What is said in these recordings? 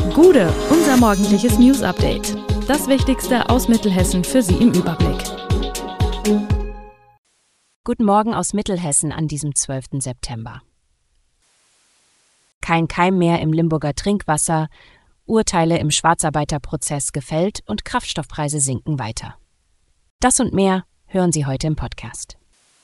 Gude, unser morgendliches News-Update. Das Wichtigste aus Mittelhessen für Sie im Überblick. Guten Morgen aus Mittelhessen an diesem 12. September. Kein Keim mehr im Limburger Trinkwasser, Urteile im Schwarzarbeiterprozess gefällt und Kraftstoffpreise sinken weiter. Das und mehr hören Sie heute im Podcast.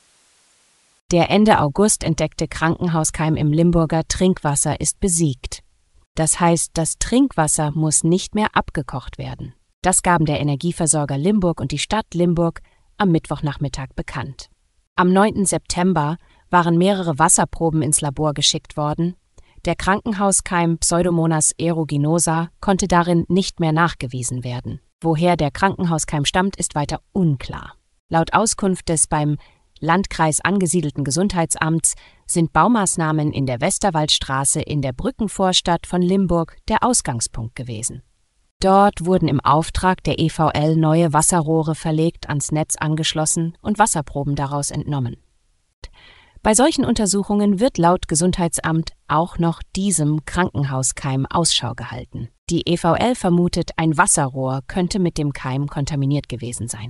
Der Ende August entdeckte Krankenhauskeim im Limburger Trinkwasser ist besiegt. Das heißt, das Trinkwasser muss nicht mehr abgekocht werden. Das gaben der Energieversorger Limburg und die Stadt Limburg am Mittwochnachmittag bekannt. Am 9. September waren mehrere Wasserproben ins Labor geschickt worden. Der Krankenhauskeim Pseudomonas aeruginosa konnte darin nicht mehr nachgewiesen werden. Woher der Krankenhauskeim stammt, ist weiter unklar. Laut Auskunft des beim Landkreis angesiedelten Gesundheitsamts sind Baumaßnahmen in der Westerwaldstraße in der Brückenvorstadt von Limburg der Ausgangspunkt gewesen. Dort wurden im Auftrag der EVL neue Wasserrohre verlegt, ans Netz angeschlossen und Wasserproben daraus entnommen. Bei solchen Untersuchungen wird laut Gesundheitsamt auch noch diesem Krankenhauskeim Ausschau gehalten. Die EVL vermutet, ein Wasserrohr könnte mit dem Keim kontaminiert gewesen sein.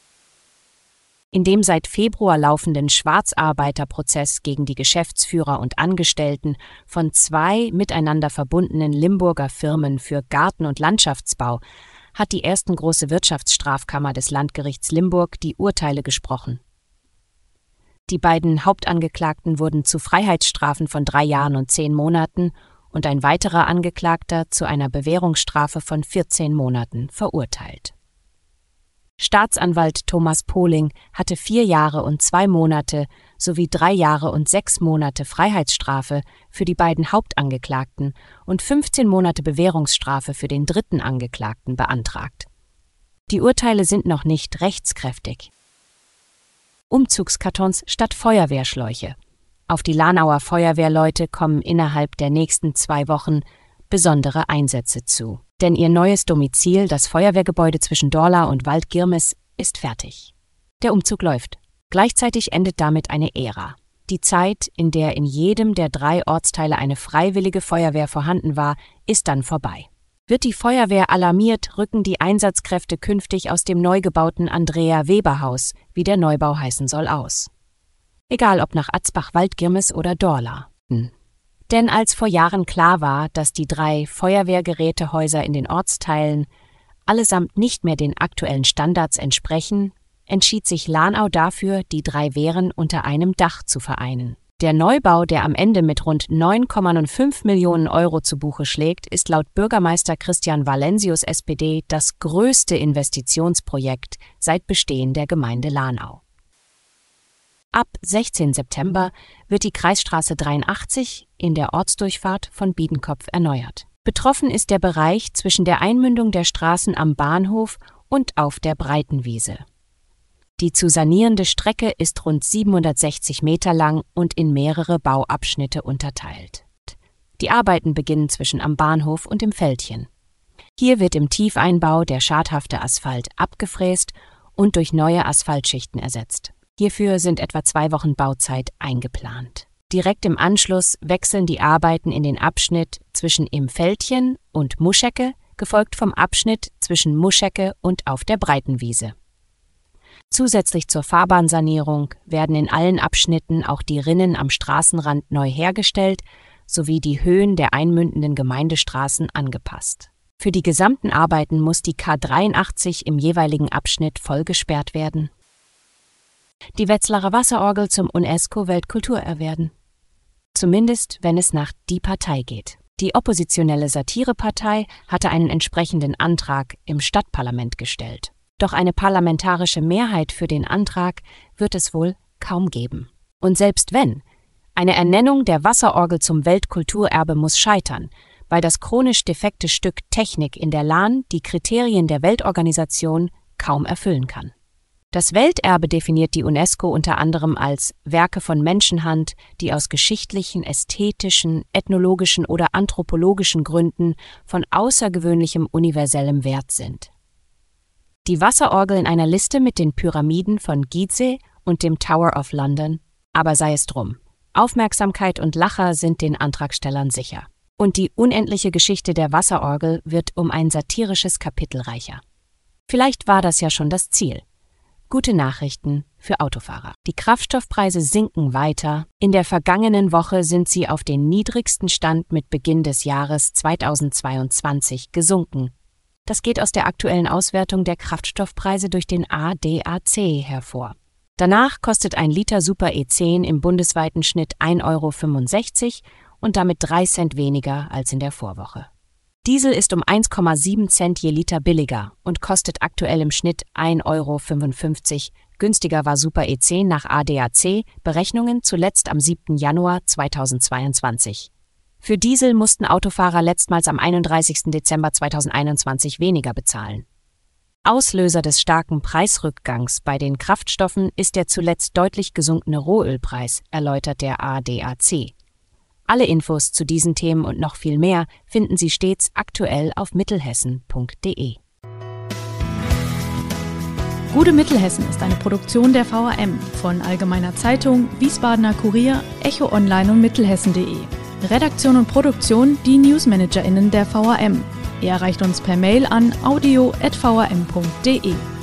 In dem seit Februar laufenden Schwarzarbeiterprozess gegen die Geschäftsführer und Angestellten von 2 miteinander verbundenen Limburger Firmen für Garten- und Landschaftsbau hat die ersten große Wirtschaftsstrafkammer des Landgerichts Limburg die Urteile gesprochen. Die beiden Hauptangeklagten wurden zu Freiheitsstrafen von 3 Jahren und 10 Monaten und ein weiterer Angeklagter zu einer Bewährungsstrafe von 14 Monaten verurteilt. Staatsanwalt Thomas Pohling hatte 4 Jahre und 2 Monate sowie 3 Jahre und 6 Monate Freiheitsstrafe für die beiden Hauptangeklagten und 15 Monate Bewährungsstrafe für den dritten Angeklagten beantragt. Die Urteile sind noch nicht rechtskräftig. Umzugskartons statt Feuerwehrschläuche. Auf die Lahnauer Feuerwehrleute kommen innerhalb der nächsten 2 Wochen besondere Einsätze zu. Denn ihr neues Domizil, das Feuerwehrgebäude zwischen Dorla und Waldgirmes, ist fertig. Der Umzug läuft. Gleichzeitig endet damit eine Ära. Die Zeit, in der in jedem der 3 Ortsteile eine freiwillige Feuerwehr vorhanden war, ist dann vorbei. Wird die Feuerwehr alarmiert, rücken die Einsatzkräfte künftig aus dem neu gebauten Andrea-Weber-Haus, wie der Neubau heißen soll, aus. Egal ob nach Atzbach, Waldgirmes oder Dorla. Denn als vor Jahren klar war, dass die 3 Feuerwehrgerätehäuser in den Ortsteilen allesamt nicht mehr den aktuellen Standards entsprechen, entschied sich Lahnau dafür, die 3 Wehren unter einem Dach zu vereinen. Der Neubau, der am Ende mit rund 9,5 Millionen Euro zu Buche schlägt, ist laut Bürgermeister Christian Valensius SPD das größte Investitionsprojekt seit Bestehen der Gemeinde Lahnau. Ab 16. September wird die Kreisstraße 83 in der Ortsdurchfahrt von Biedenkopf erneuert. Betroffen ist der Bereich zwischen der Einmündung der Straßen am Bahnhof und auf der Breitenwiese. Die zu sanierende Strecke ist rund 760 Meter lang und in mehrere Bauabschnitte unterteilt. Die Arbeiten beginnen zwischen am Bahnhof und dem Feldchen. Hier wird im Tiefeinbau der schadhafte Asphalt abgefräst und durch neue Asphaltschichten ersetzt. Hierfür sind etwa 2 Wochen Bauzeit eingeplant. Direkt im Anschluss wechseln die Arbeiten in den Abschnitt zwischen im Feldchen und Muschecke, gefolgt vom Abschnitt zwischen Muschecke und auf der Breitenwiese. Zusätzlich zur Fahrbahnsanierung werden in allen Abschnitten auch die Rinnen am Straßenrand neu hergestellt sowie die Höhen der einmündenden Gemeindestraßen angepasst. Für die gesamten Arbeiten muss die K83 im jeweiligen Abschnitt voll gesperrt werden. Die Wetzlarer Wasserorgel zum UNESCO-Weltkulturerbe werden. Zumindest, wenn es nach Die Partei geht. Die oppositionelle Satirepartei hatte einen entsprechenden Antrag im Stadtparlament gestellt. Doch eine parlamentarische Mehrheit für den Antrag wird es wohl kaum geben. Und selbst wenn, eine Ernennung der Wasserorgel zum Weltkulturerbe muss scheitern, weil das chronisch defekte Stück Technik in der Lahn die Kriterien der Weltorganisation kaum erfüllen kann. Das Welterbe definiert die UNESCO unter anderem als Werke von Menschenhand, die aus geschichtlichen, ästhetischen, ethnologischen oder anthropologischen Gründen von außergewöhnlichem universellem Wert sind. Die Wasserorgel in einer Liste mit den Pyramiden von Gizeh und dem Tower of London, aber sei es drum. Aufmerksamkeit und Lacher sind den Antragstellern sicher. Und die unendliche Geschichte der Wasserorgel wird um ein satirisches Kapitel reicher. Vielleicht war das ja schon das Ziel. Gute Nachrichten für Autofahrer. Die Kraftstoffpreise sinken weiter. In der vergangenen Woche sind sie auf den niedrigsten Stand mit Beginn des Jahres 2022 gesunken. Das geht aus der aktuellen Auswertung der Kraftstoffpreise durch den ADAC hervor. Danach kostet ein Liter Super E10 im bundesweiten Schnitt 1,65 € und damit 3 Cent weniger als in der Vorwoche. Diesel ist um 1,7 Cent je Liter billiger und kostet aktuell im Schnitt 1,55 €. Günstiger war Super E10 nach ADAC-Berechnungen zuletzt am 7. Januar 2022. Für Diesel mussten Autofahrer letztmals am 31. Dezember 2021 weniger bezahlen. Auslöser des starken Preisrückgangs bei den Kraftstoffen ist der zuletzt deutlich gesunkene Rohölpreis, erläutert der ADAC. Alle Infos zu diesen Themen und noch viel mehr finden Sie stets aktuell auf mittelhessen.de. Gute Mittelhessen ist eine Produktion der VRM von Allgemeiner Zeitung, Wiesbadener Kurier, Echo Online und Mittelhessen.de. Redaktion und Produktion die NewsmanagerInnen der VRM. Ihr erreicht uns per Mail an audio@vrm.de.